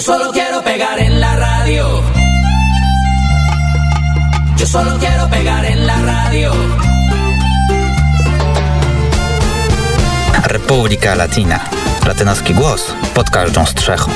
Solo quiero pegar en la radio. Yo solo quiero pegar en la radio. Republika Latina. Latynoski głos pod każdą strzechą.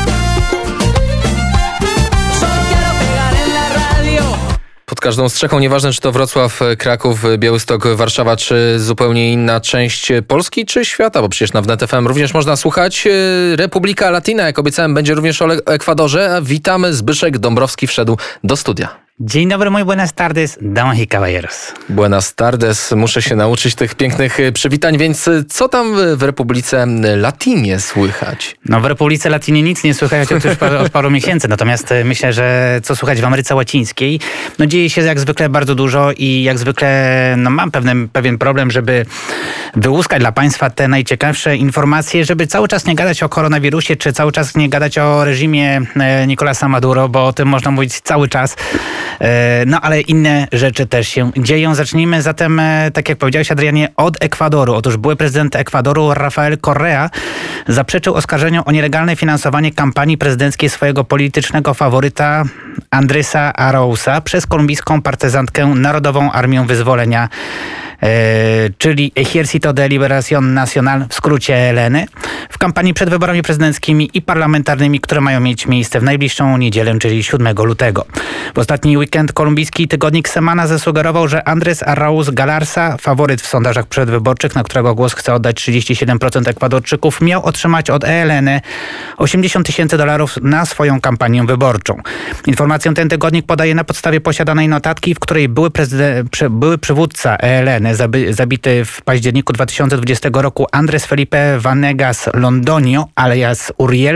Pod każdą strzechą, nieważne czy to Wrocław, Kraków, Białystok, Warszawa, czy zupełnie inna część Polski, czy świata, bo przecież na Wnet FM również można słuchać. Republika Latina, jak obiecałem, będzie również o Ekwadorze. Witamy, Zbyszek Dąbrowski wszedł do studia. Dzień dobry, muy buenas tardes, damas y caballeros. Buenas tardes, muszę się nauczyć tych pięknych przywitań, więc co tam w Republice Latinie słychać? No w Republice Latinie nic nie słychać od paru miesięcy, natomiast myślę, że co słychać w Ameryce Łacińskiej, no dzieje się jak zwykle bardzo dużo i jak zwykle mam pewien problem, żeby wyłuskać dla Państwa te najciekawsze informacje, żeby cały czas nie gadać o koronawirusie, czy cały czas nie gadać o reżimie Nicolasa Maduro, bo o tym można mówić cały czas. No ale inne rzeczy też się dzieją. Zacznijmy zatem, tak jak powiedziałeś, Adrianie, od Ekwadoru. Otóż były prezydent Ekwadoru Rafael Correa zaprzeczył oskarżeniom o nielegalne finansowanie kampanii prezydenckiej swojego politycznego faworyta Andresa Araúza przez kolumbijską partyzantkę Narodową Armię Wyzwolenia, czyli Ejército de Liberación Nacional, w skrócie ELN, w kampanii przed wyborami prezydenckimi i parlamentarnymi, które mają mieć miejsce w najbliższą niedzielę, czyli 7 lutego. W ostatni weekend kolumbijski tygodnik Semana zasugerował, że Andrés Araúz Galarza, faworyt w sondażach przedwyborczych, na którego głos chce oddać 37% Ekwadorczyków, miał otrzymać od ELN $80,000 na swoją kampanię wyborczą. Informację ten tygodnik podaje na podstawie posiadanej notatki, w której były przywódca ELN, zabity w październiku 2020 roku Andrés Felipe Vanegas Londoño, alias Uriel,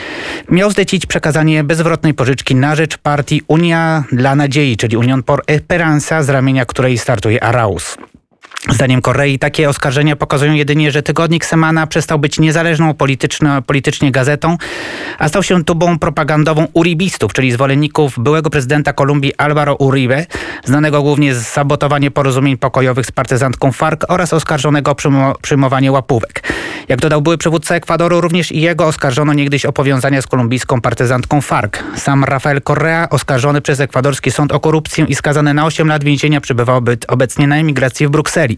miał zlecić przekazanie bezwzględnej pożyczki na rzecz partii Unia dla Nadziei, czyli Unión por Esperanza, z ramienia której startuje Araúz. Zdaniem Korei takie oskarżenia pokazują jedynie, że tygodnik Semana przestał być niezależną politycznie gazetą, a stał się tubą propagandową uribistów, czyli zwolenników byłego prezydenta Kolumbii Álvaro Uribe, znanego głównie z sabotowania porozumień pokojowych z partyzantką FARC oraz oskarżonego o przyjmowanie łapówek. Jak dodał były przywódca Ekwadoru, również i jego oskarżono niegdyś o powiązania z kolumbijską partyzantką FARC. Sam Rafael Correa, oskarżony przez ekwadorski sąd o korupcję i skazany na 8 lat więzienia, przebywa obecnie na emigracji w Brukseli.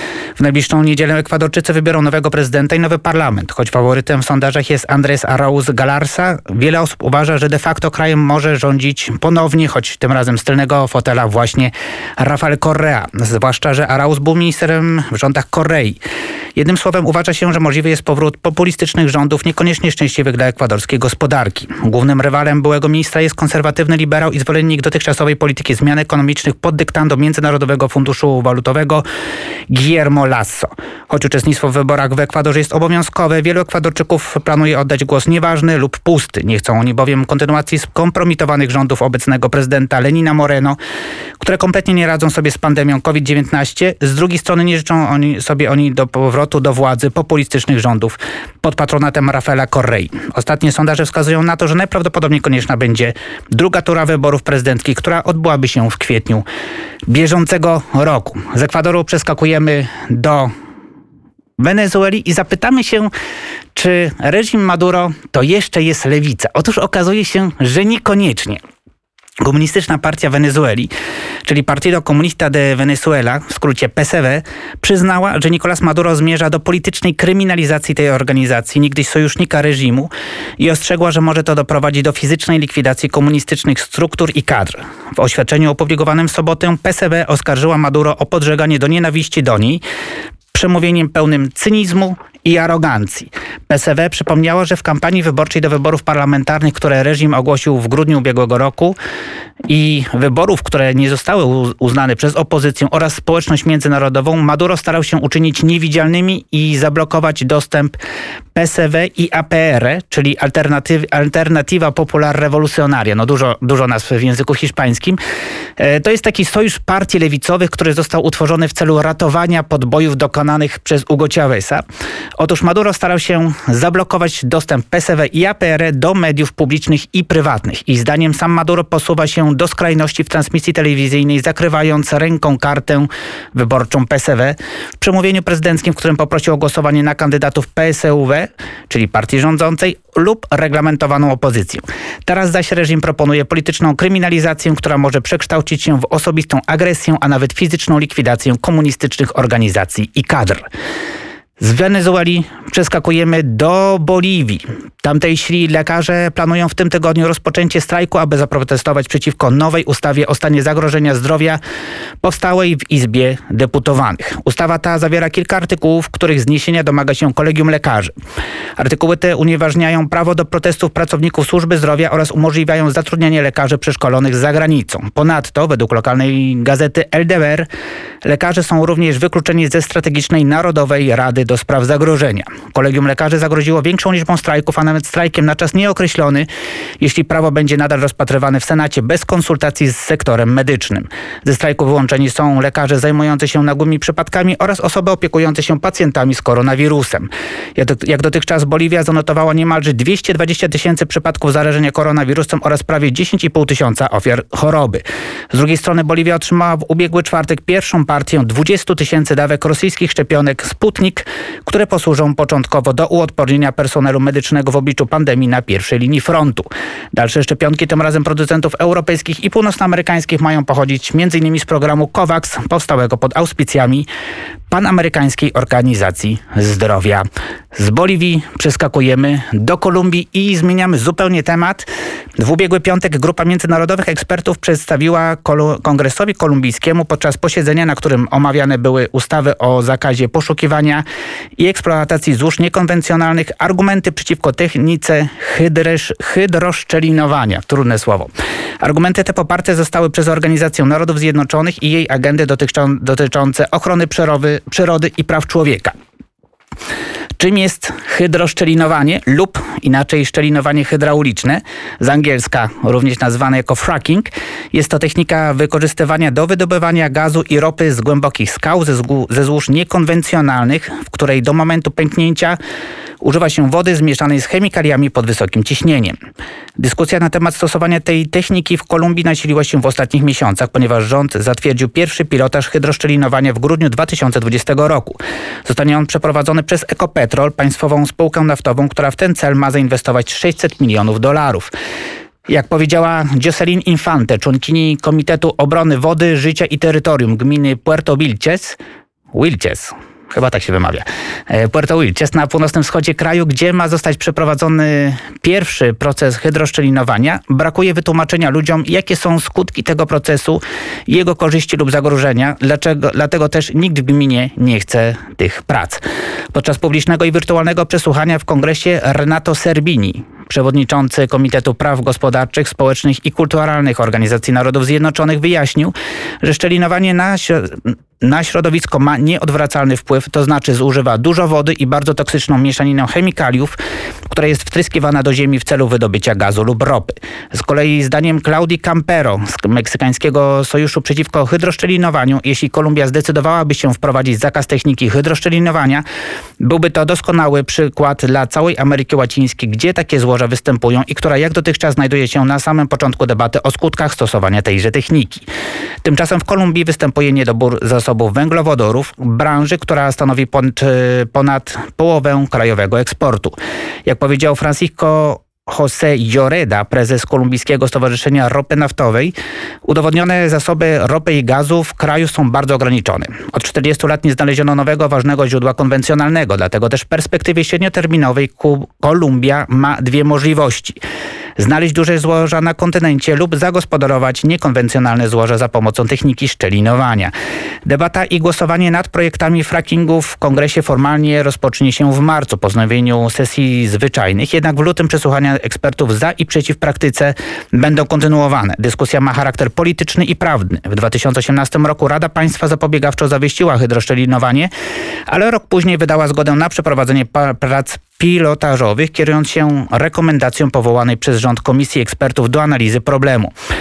W najbliższą niedzielę Ekwadorczycy wybiorą nowego prezydenta i nowy parlament. Choć faworytem w sondażach jest Andrés Araúz Galarza, wiele osób uważa, że de facto krajem może rządzić ponownie, choć tym razem z tylnego fotela, właśnie Rafael Correa. Zwłaszcza, że Araúz był ministerem w rządach Korei. Jednym słowem uważa się, że możliwy jest powrót populistycznych rządów, niekoniecznie szczęśliwych dla ekwadorskiej gospodarki. Głównym rywalem byłego ministra jest konserwatywny liberał i zwolennik dotychczasowej polityki zmian ekonomicznych pod dyktando Międzynarodowego Funduszu Walutowego Guillermo Lasso. Choć uczestnictwo w wyborach w Ekwadorze jest obowiązkowe, wielu Ekwadorczyków planuje oddać głos nieważny lub pusty. Nie chcą oni bowiem kontynuacji skompromitowanych rządów obecnego prezydenta Lenina Moreno, które kompletnie nie radzą sobie z pandemią COVID-19. Z drugiej strony nie życzą sobie do powrotu do władzy populistycznych rządów pod patronatem Rafaela Correi. Ostatnie sondaże wskazują na to, że najprawdopodobniej konieczna będzie druga tura wyborów prezydenckich, która odbyłaby się w kwietniu bieżącego roku. Z Ekwadoru przeskakujemy do Wenezueli i zapytamy się, czy reżim Maduro to jeszcze jest lewica. Otóż okazuje się, że niekoniecznie. Komunistyczna Partia Wenezueli, czyli Partido Comunista de Venezuela, w skrócie PSV, przyznała, że Nicolás Maduro zmierza do politycznej kryminalizacji tej organizacji, niegdyś sojusznika reżimu, i ostrzegła, że może to doprowadzić do fizycznej likwidacji komunistycznych struktur i kadr. W oświadczeniu opublikowanym w sobotę PSV oskarżyła Maduro o podżeganie do nienawiści do niej, przemówieniem pełnym cynizmu i arogancji. PSW przypomniało, że w kampanii wyborczej do wyborów parlamentarnych, które reżim ogłosił w grudniu ubiegłego roku, i wyborów, które nie zostały uznane przez opozycję oraz społeczność międzynarodową, Maduro starał się uczynić niewidzialnymi i zablokować dostęp PSW i APR, czyli Alternativa Popular Revolucionaria. No dużo nazw w języku hiszpańskim. To jest taki sojusz partii lewicowych, który został utworzony w celu ratowania podbojów dokonanych przez Hugo Cháveza. Otóż Maduro starał się zablokować dostęp PSW i APR do mediów publicznych i prywatnych. I zdaniem sam Maduro posuwa się do skrajności w transmisji telewizyjnej, zakrywając ręką kartę wyborczą PSW. W przemówieniu prezydenckim, w którym poprosił o głosowanie na kandydatów PSUW, czyli partii rządzącej, lub reglamentowaną opozycję. Teraz zaś reżim proponuje polityczną kryminalizację, która może przekształcić się w osobistą agresję, a nawet fizyczną likwidację komunistycznych organizacji i kadr. Z Wenezueli przeskakujemy do Boliwii. Tamtejsi lekarze planują w tym tygodniu rozpoczęcie strajku, aby zaprotestować przeciwko nowej ustawie o stanie zagrożenia zdrowia powstałej w Izbie Deputowanych. Ustawa ta zawiera kilka artykułów, których zniesienia domaga się Kolegium Lekarzy. Artykuły te unieważniają prawo do protestów pracowników służby zdrowia oraz umożliwiają zatrudnianie lekarzy przeszkolonych za granicą. Ponadto, według lokalnej gazety El Deber, lekarze są również wykluczeni ze strategicznej Narodowej Rady do Spraw Zagrożenia. Kolegium Lekarzy zagroziło większą liczbą strajków, a nawet strajkiem na czas nieokreślony, jeśli prawo będzie nadal rozpatrywane w Senacie bez konsultacji z sektorem medycznym. Ze strajku wyłączeni są lekarze zajmujący się nagłymi przypadkami oraz osoby opiekujące się pacjentami z koronawirusem. Jak dotychczas Boliwia zanotowała niemalże 220 000 przypadków zarażenia koronawirusem oraz prawie 10,5 tysiąca ofiar choroby. Z drugiej strony Boliwia otrzymała w ubiegły czwartek pierwszą partię 20 000 dawek rosyjskich szczepionek Sputnik, które posłużą początkowo do uodpornienia personelu medycznego w obliczu pandemii na pierwszej linii frontu. Dalsze szczepionki, tym razem producentów europejskich i północnoamerykańskich, mają pochodzić m.in. z programu COVAX, powstałego pod auspicjami Panamerykańskiej Organizacji Zdrowia. Z Boliwii przeskakujemy do Kolumbii i zmieniamy zupełnie temat. W ubiegły piątek grupa międzynarodowych ekspertów przedstawiła Kongresowi Kolumbijskiemu podczas posiedzenia, na którym omawiane były ustawy o zakazie poszukiwania i eksploatacji złóż niekonwencjonalnych, argumenty przeciwko technice hydroszczelinowania. Trudne słowo. Argumenty te poparte zostały przez Organizację Narodów Zjednoczonych i jej agendy dotyczące ochrony przyrody i praw człowieka. Czym jest hydroszczelinowanie lub inaczej szczelinowanie hydrauliczne, z angielska również nazwane jako fracking? Jest to technika wykorzystywania do wydobywania gazu i ropy z głębokich skał, ze złóż niekonwencjonalnych, w której do momentu pęknięcia używa się wody zmieszanej z chemikaliami pod wysokim ciśnieniem. Dyskusja na temat stosowania tej techniki w Kolumbii nasiliła się w ostatnich miesiącach, ponieważ rząd zatwierdził pierwszy pilotaż hydroszczelinowania w grudniu 2020 roku. Zostanie on przeprowadzony przez Ecopetrol, państwową spółkę naftową, która w ten cel ma zainwestować $600 milionów. Jak powiedziała Jocelyn Infante, członkini Komitetu Obrony Wody, Życia i Terytorium gminy Puerto Wilches, chyba tak się wymawia, Puerto Wilches na północnym wschodzie kraju, gdzie ma zostać przeprowadzony pierwszy proces hydroszczelinowania, brakuje wytłumaczenia ludziom, jakie są skutki tego procesu, jego korzyści lub zagrożenia. Dlatego też nikt w gminie nie chce tych prac. Podczas publicznego i wirtualnego przesłuchania w kongresie Renato Serbini, przewodniczący Komitetu Praw Gospodarczych, Społecznych i Kulturalnych Organizacji Narodów Zjednoczonych, wyjaśnił, że szczelinowanie na środowisko ma nieodwracalny wpływ, to znaczy zużywa dużo wody i bardzo toksyczną mieszaninę chemikaliów, która jest wtryskiwana do ziemi w celu wydobycia gazu lub ropy. Z kolei zdaniem Claudii Campero z Meksykańskiego Sojuszu Przeciwko Hydroszczelinowaniu, jeśli Kolumbia zdecydowałaby się wprowadzić zakaz techniki hydroszczelinowania, byłby to doskonały przykład dla całej Ameryki Łacińskiej, gdzie takie złoża występują i która jak dotychczas znajduje się na samym początku debaty o skutkach stosowania tejże techniki. Tymczasem w Kolumbii występuje niedobór zasobów węglowodorów, branży, która stanowi ponad połowę krajowego eksportu. Jak powiedział Francisco José Lloreda, prezes Kolumbijskiego Stowarzyszenia Ropy Naftowej, udowodnione zasoby ropy i gazu w kraju są bardzo ograniczone. Od 40 lat nie znaleziono nowego, ważnego źródła konwencjonalnego, dlatego też w perspektywie średnioterminowej Kolumbia ma dwie możliwości. Znaleźć duże złoża na kontynencie lub zagospodarować niekonwencjonalne złoża za pomocą techniki szczelinowania. Debata i głosowanie nad projektami frackingu w kongresie formalnie rozpocznie się w marcu po wznowieniu sesji zwyczajnych, jednak w lutym przesłuchania ekspertów za i przeciw praktyce będą kontynuowane. Dyskusja ma charakter polityczny i prawny. W 2018 roku Rada Państwa Zapobiegawczo zawiesiła hydroszczelinowanie, ale rok później wydała zgodę na przeprowadzenie prac pilotażowych, kierując się rekomendacją powołanej przez rząd Komisji Ekspertów do analizy problemu.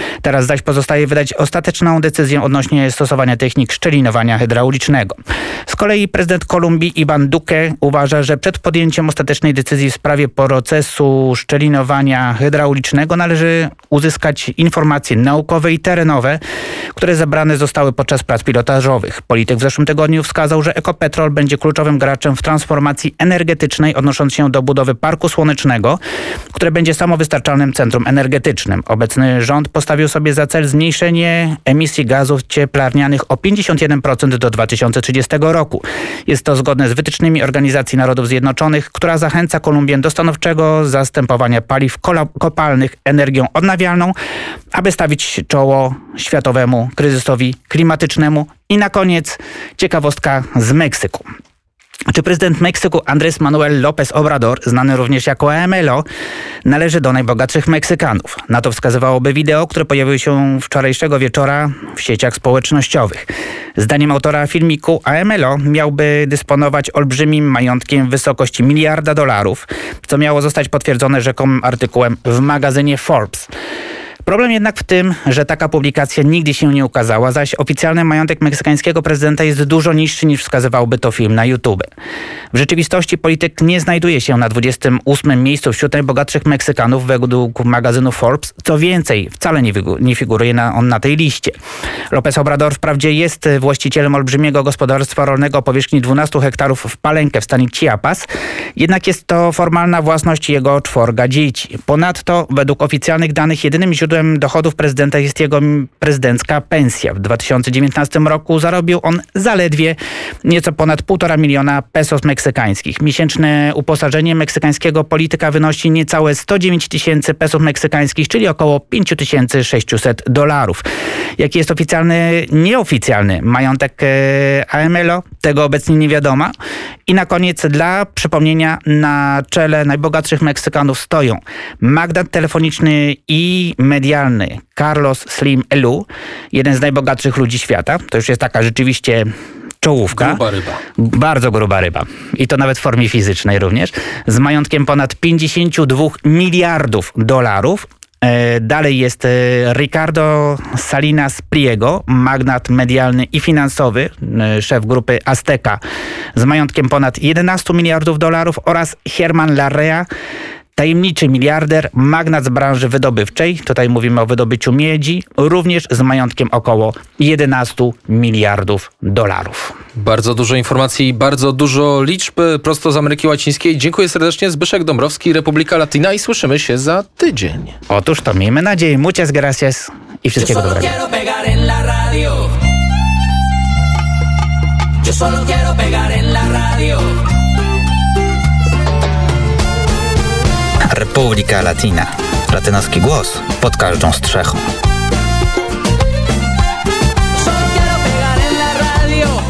Teraz zaś pozostaje wydać ostateczną decyzję odnośnie stosowania technik szczelinowania hydraulicznego. Z kolei prezydent Kolumbii Ivan Duque uważa, że przed podjęciem ostatecznej decyzji w sprawie procesu szczelinowania hydraulicznego należy uzyskać informacje naukowe i terenowe, które zebrane zostały podczas prac pilotażowych. Polityk w zeszłym tygodniu wskazał, że Ecopetrol będzie kluczowym graczem w transformacji energetycznej, odnosząc się do budowy parku słonecznego, które będzie samowystarczalnym centrum energetycznym. Obecny rząd postawił sobie za cel zmniejszenie emisji gazów cieplarnianych o 51% do 2030 roku. Jest to zgodne z wytycznymi Organizacji Narodów Zjednoczonych, która zachęca Kolumbię do stanowczego zastępowania paliw kopalnych energią odnawialną, aby stawić czoło światowemu kryzysowi klimatycznemu. I na koniec ciekawostka z Meksyku. Czy prezydent Meksyku Andrés Manuel López Obrador, znany również jako AMLO, należy do najbogatszych Meksykanów? Na to wskazywałoby wideo, które pojawiło się wczorajszego wieczora w sieciach społecznościowych. Zdaniem autora filmiku AMLO miałby dysponować olbrzymim majątkiem w wysokości $1 miliarda, co miało zostać potwierdzone rzekomym artykułem w magazynie Forbes. Problem jednak w tym, że taka publikacja nigdy się nie ukazała, zaś oficjalny majątek meksykańskiego prezydenta jest dużo niższy niż wskazywałby to film na YouTube. W rzeczywistości polityk nie znajduje się na 28. miejscu wśród najbogatszych Meksykanów według magazynu Forbes. Co więcej, wcale nie figuruje on na tej liście. López Obrador wprawdzie jest właścicielem olbrzymiego gospodarstwa rolnego o powierzchni 12 hektarów w Palenque w stanie Chiapas, jednak jest to formalna własność jego 4 dzieci. Ponadto, według oficjalnych danych, jedynym źródłem dochodów prezydenta jest jego prezydencka pensja. W 2019 roku zarobił on zaledwie nieco ponad 1,5 miliona pesos meksykańskich. Miesięczne uposażenie meksykańskiego polityka wynosi niecałe 109 tysięcy pesów meksykańskich, czyli około $5600. Jaki jest oficjalny, nieoficjalny majątek AMLO? Tego obecnie nie wiadomo. I na koniec, dla przypomnienia, na czele najbogatszych Meksykanów stoją magnat telefoniczny i medialny Carlos Slim Elu, jeden z najbogatszych ludzi świata. To już jest taka rzeczywiście czołówka. Gruba ryba. Bardzo gruba ryba. I to nawet w formie fizycznej również. Z majątkiem ponad $52 miliardów. Dalej jest Ricardo Salinas Pliego, magnat medialny i finansowy, szef grupy Azteca z majątkiem ponad $11 miliardów oraz Germán Larrea, tajemniczy miliarder, magnat z branży wydobywczej, tutaj mówimy o wydobyciu miedzi, również z majątkiem około $11 miliardów. Bardzo dużo informacji, bardzo dużo liczb prosto z Ameryki Łacińskiej. Dziękuję serdecznie. Zbyszek Dąbrowski, Republika Latina, i słyszymy się za tydzień. Otóż to, miejmy nadzieję. Muchas gracias i wszystkiego dobrego. Yo solo quiero pegar en la radio. Republika Latina. Latynoski głos pod każdą strzechą.